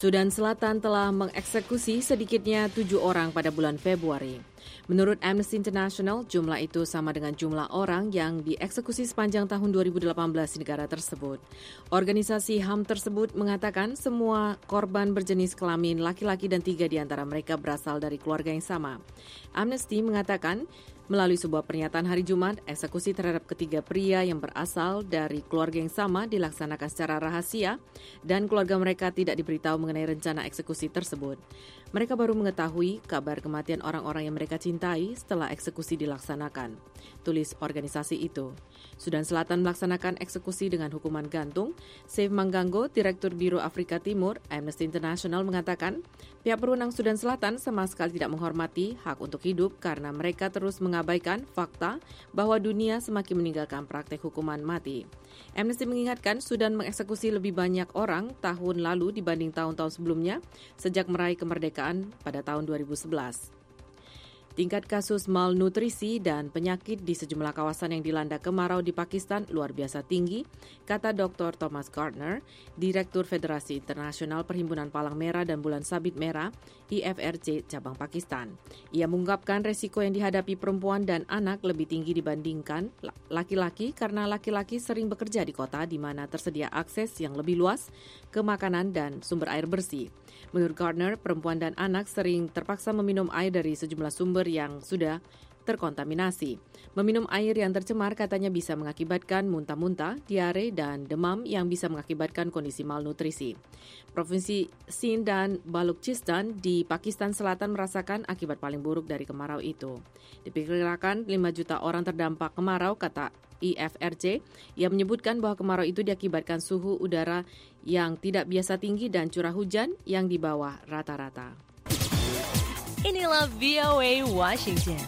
Sudan Selatan telah mengeksekusi sedikitnya 7 orang pada bulan Februari. Menurut Amnesty International, jumlah itu sama dengan jumlah orang yang dieksekusi sepanjang tahun 2018 di negara tersebut. Organisasi HAM tersebut mengatakan semua korban berjenis kelamin laki-laki dan 3 di antara mereka berasal dari keluarga yang sama. Amnesty mengatakan, melalui sebuah pernyataan hari Jumat, eksekusi terhadap ketiga pria yang berasal dari keluarga yang sama dilaksanakan secara rahasia dan keluarga mereka tidak diberitahu mengenai rencana eksekusi tersebut. Mereka baru mengetahui kabar kematian orang-orang yang mereka cintai setelah eksekusi dilaksanakan, tulis organisasi itu. Sudan Selatan melaksanakan eksekusi dengan hukuman gantung. Saif Manggango, Direktur Biro Afrika Timur, Amnesty International mengatakan, pihak berwenang Sudan Selatan sama sekali tidak menghormati hak untuk hidup karena mereka terus mengabaikan fakta bahwa dunia semakin meninggalkan praktek hukuman mati. Amnesty mengingatkan Sudan mengeksekusi lebih banyak orang tahun lalu dibanding tahun-tahun sebelumnya sejak meraih kemerdekaan pada tahun 2011. Tingkat kasus malnutrisi dan penyakit di sejumlah kawasan yang dilanda kemarau di Pakistan luar biasa tinggi, kata Dr. Thomas Gardner, Direktur Federasi Internasional Perhimpunan Palang Merah dan Bulan Sabit Merah, IFRC cabang Pakistan. Ia mengungkapkan resiko yang dihadapi perempuan dan anak lebih tinggi dibandingkan laki-laki karena laki-laki sering bekerja di kota di mana tersedia akses yang lebih luas ke makanan dan sumber air bersih. Menurut Gardner, perempuan dan anak sering terpaksa meminum air dari sejumlah sumber yang sudah terkontaminasi. Meminum air yang tercemar katanya bisa mengakibatkan muntah-muntah, diare, dan demam yang bisa mengakibatkan kondisi malnutrisi. Provinsi Sindh dan Balochistan di Pakistan Selatan merasakan akibat paling buruk dari kemarau itu. Diperkirakan 5 juta orang terdampak kemarau, kata IFRC, yang menyebutkan bahwa kemarau itu diakibatkan suhu udara yang tidak biasa tinggi dan curah hujan yang di bawah rata-rata. Inilah VOA Washington.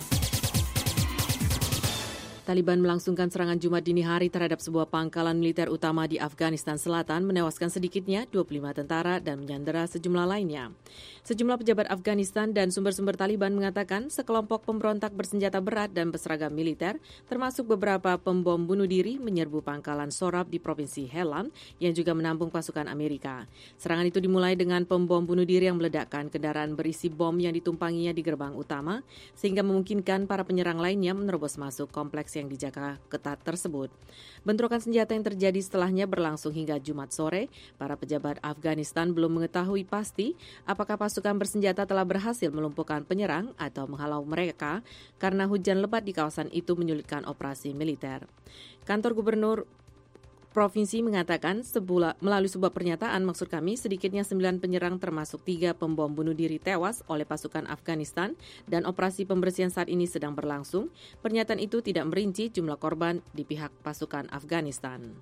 Taliban melangsungkan serangan Jumat dini hari terhadap sebuah pangkalan militer utama di Afghanistan Selatan, menewaskan sedikitnya 25 tentara dan menyandera sejumlah lainnya. Sejumlah pejabat Afghanistan dan sumber-sumber Taliban mengatakan sekelompok pemberontak bersenjata berat dan berseragam militer, termasuk beberapa pembom bunuh diri, menyerbu pangkalan Sorab di Provinsi Helmand yang juga menampung pasukan Amerika. Serangan itu dimulai dengan pembom bunuh diri yang meledakkan kendaraan berisi bom yang ditumpanginya di gerbang utama, sehingga memungkinkan para penyerang lainnya menerobos masuk kompleks yang dijaga ketat tersebut. Bentrokan senjata yang terjadi setelahnya berlangsung hingga Jumat sore. Para pejabat Afghanistan belum mengetahui pasti apakah pasukan bersenjata telah berhasil melumpuhkan penyerang atau menghalau mereka karena hujan lebat di kawasan itu menyulitkan operasi militer. Kantor Gubernur Provinsi mengatakan melalui sebuah pernyataan, maksud kami sedikitnya 9 penyerang termasuk 3 pembom bunuh diri tewas oleh pasukan Afghanistan dan operasi pembersihan saat ini sedang berlangsung. Pernyataan itu tidak merinci jumlah korban di pihak pasukan Afghanistan.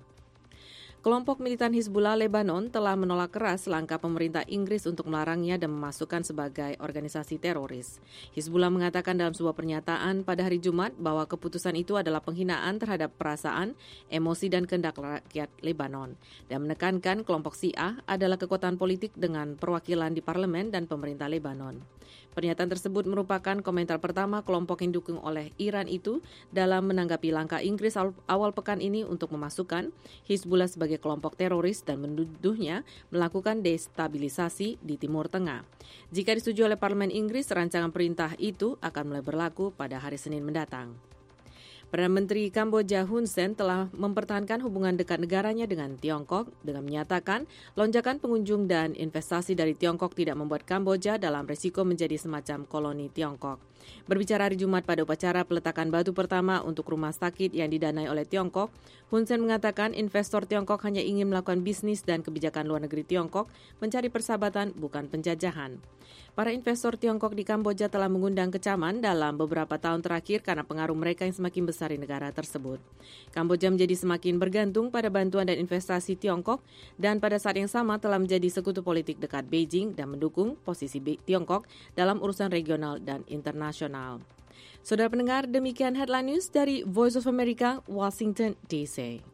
Kelompok militan Hizbullah Lebanon telah menolak keras langkah pemerintah Inggris untuk melarangnya dan memasukkan sebagai organisasi teroris. Hizbullah mengatakan dalam sebuah pernyataan pada hari Jumat bahwa keputusan itu adalah penghinaan terhadap perasaan, emosi dan kehendak rakyat Lebanon dan menekankan kelompok Syiah adalah kekuatan politik dengan perwakilan di parlemen dan pemerintah Lebanon. Pernyataan tersebut merupakan komentar pertama kelompok yang didukung oleh Iran itu dalam menanggapi langkah Inggris awal pekan ini untuk memasukkan Hizbullah sebagai kelompok teroris dan menuduhnya melakukan destabilisasi di Timur Tengah. Jika disetujui oleh Parlemen Inggris, rancangan perintah itu akan mulai berlaku pada hari Senin mendatang. Perdana Menteri Kamboja Hun Sen telah mempertahankan hubungan dekat negaranya dengan Tiongkok dengan menyatakan lonjakan pengunjung dan investasi dari Tiongkok tidak membuat Kamboja dalam risiko menjadi semacam koloni Tiongkok. Berbicara hari Jumat pada upacara peletakan batu pertama untuk rumah sakit yang didanai oleh Tiongkok, Hun Sen mengatakan investor Tiongkok hanya ingin melakukan bisnis dan kebijakan luar negeri Tiongkok mencari persahabatan bukan penjajahan. Para investor Tiongkok di Kamboja telah mengundang kecaman dalam beberapa tahun terakhir karena pengaruh mereka yang semakin besar di negara tersebut. Kamboja menjadi semakin bergantung pada bantuan dan investasi Tiongkok dan pada saat yang sama telah menjadi sekutu politik dekat Beijing dan mendukung posisi Tiongkok dalam urusan regional dan internasional. Saudara pendengar, demikian Headline News dari Voice of America, Washington DC.